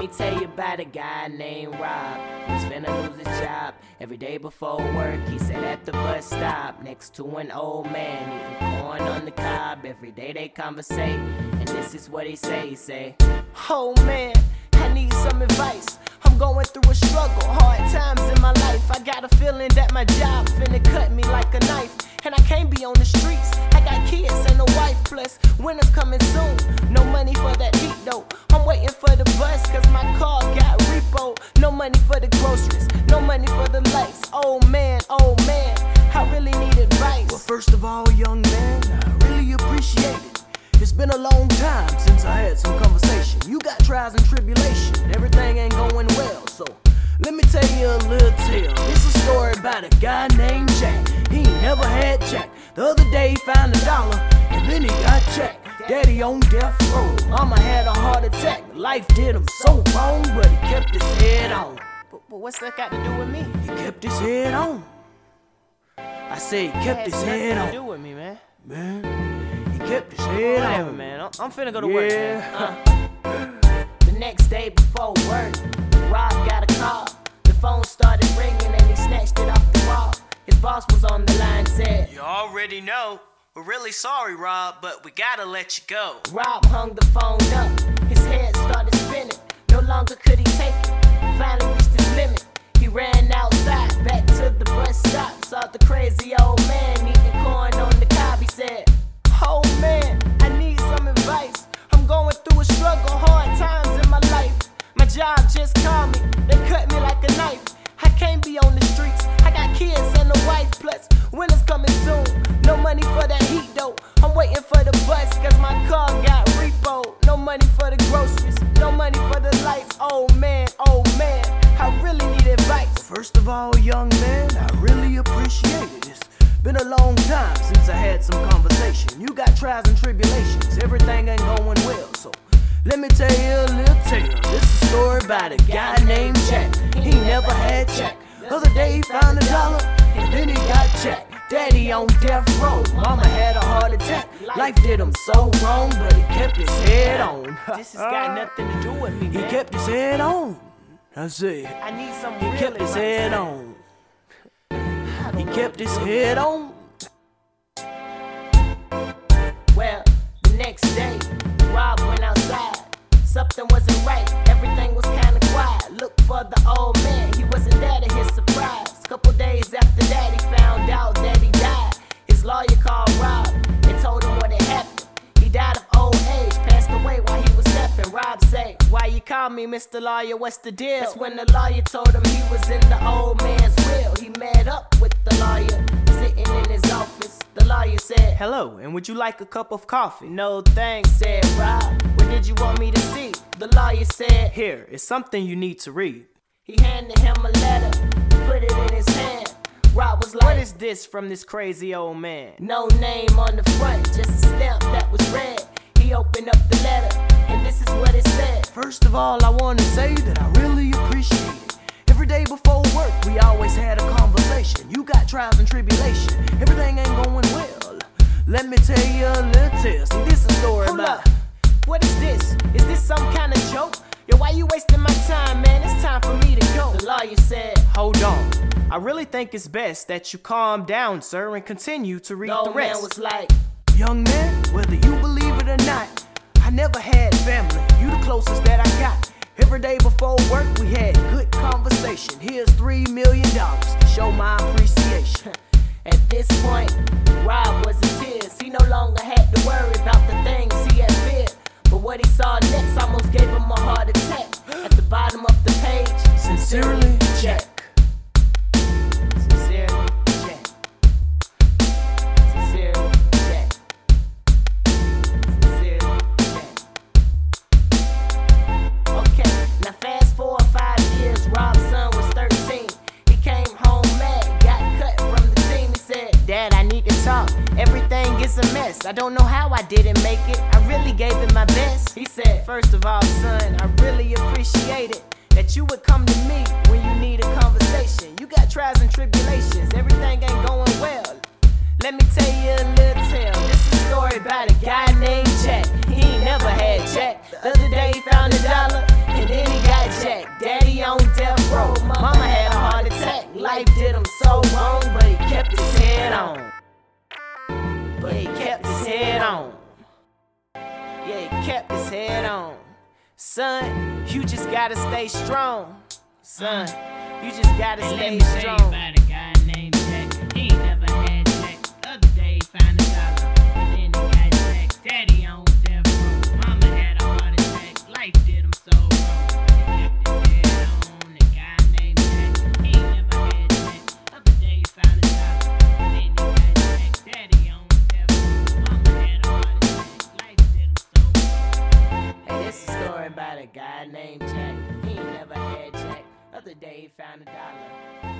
me tell you about a guy named Rob. He's finna lose his job. Every day before work, he sat at the bus stop next to an old man eating corn on the cob. Every day they conversate, and this is what he say, oh man, I need some advice. I'm going through a struggle, hard times in my life. I got a feeling that my job finna cut me like a knife, and I can't be on the streets. I got kids and a wife, plus winter's coming soon. No money for that heat though. I'm waiting for the bus cause my car got repo. No money for the groceries, no money for the lights. Oh man, I really need advice. Well, first of all, young man, I really appreciate it. It's been a long time since I had some conversation. You got trials and tribulation, everything ain't going well, so let me tell you a little tale. It's a story about a guy named Jack. He ain't never had Jack. The other day he found $1 and then he got Jack. Daddy on death row, mama had a heart attack. Life did him so wrong, but he kept his head on. But what's that got to do with me? He kept his head on. I say he kept his head on. What to do with me, man? Man, he kept his head Whatever, on. man. I'm finna go to work. Yeah. The next day before work, Rob got a call. The phone started ringing and he snatched it off the wall. His boss was on the line, said, You already know. We're really sorry, Rob, but we gotta let you go. Rob hung the phone up. His head started spinning. No longer could he take it. Finally reached his limit. He ran outside, back to the bus stop. Saw the crazy old man eating corn on the cob. He said, oh man, I need some advice. I'm going through a struggle, hard times in my life. My job just called me, they cut me like a knife. I can't be on the streets, I got kids and a wife, plus winter's coming soon. No money for that heat though, I'm waiting for the bus cause my car got repo. No money for the groceries, no money for the lights. Oh man, I really need advice. First of all, young man, I really appreciate it. It's been a long time since I had some conversation. You got trials and tribulations, everything ain't going well, so let me tell you a little tale. This is a story about a guy named Jack. He never had Jack. Other day he found $1 and then he got Jack. Daddy on death row, mama had a heart attack. Life did him so wrong, but he kept his head on. This has got nothing to do with me, He man. kept his head on. I see. I need some He real kept his advice. head on. He kept his head on. Well, the next day, Rob went outside. Something wasn't right, everything was kinda quiet. Looked for the old man, he wasn't there to his surprise. Couple days after that, he found out that he died. His lawyer called Rob and told him what had happened. He died of old age, passed away while he was stepping. Rob said, why you call me, Mr. Lawyer, what's the deal? That's when the lawyer told him he was in the old man's will. He met up with the lawyer, sitting in his office. The lawyer said, Hello, and would you like a cup of coffee? no thanks, said Rob. What did you want me to see? The lawyer said, Here, it's something you need to read. he handed him a letter, put it in his hand. Rob was like, What is this from this crazy old man? no name on the front, just a stamp that was red. He opened up the letter, and this is what it said. First of all, I want to say that I really appreciate it. Every day before work, we always had a conversation. You got trials and tribulation, everything ain't going well. Let me tell you a little tale. See, this is a story Hold about... up, what is this? Is this some kind of joke? Yo, why you wasting my time, man? It's time for me to go. The lawyer said, Hold on. I really think it's best that you calm down, sir, and continue to read the the old man rest. was like, Young man, whether you believe it or not, I never had family. You the closest that I got. Every day before work, we had good conversation. Here's $3 million to show my appreciation. at this point, Rob was in tears. He no longer had to worry about the things he had feared. But what he saw next almost gave him a heart attack. At the bottom of the page, Sincerely, Jack. Sincerely, Jack. Sincerely, Jack. Sincerely, Jack. Okay, now fast forward 5 years, Rob's son was 13. He came home mad, got cut from the team. He said, Dad, I need to talk. Everything is a mess. I don't know how I didn't make it. I really gave it my best. He said, first of all, son, I really appreciate it that you would come to me when you need a conversation. You got trials and tribulations. Everything ain't going well. Let me tell you a little tale. This is a story about a guy named Jack. He ain't never had Jack. The other day he found $1 and then he got broke. Mama had a heart attack, life did him so wrong, but he kept his head on. But he kept his head on. Yeah, he kept his head on. Son, you just gotta stay strong. Son, you just gotta stay strong. About a guy named Jack. He ain't never had Jack. The other day he found $1, and then he got Jack. Daddy on death row. Mama had a heart attack. Life did him so wrong. He kept his head on. A guy named Jack. He ain't never had Jack. The other day he found $1, and then he got Jack. Daddy on death row. Mama had a heart attack. Life did him so wrong. Hey, this is a story about a guy named Jack. He ain't never had Jack. Other day he found $1.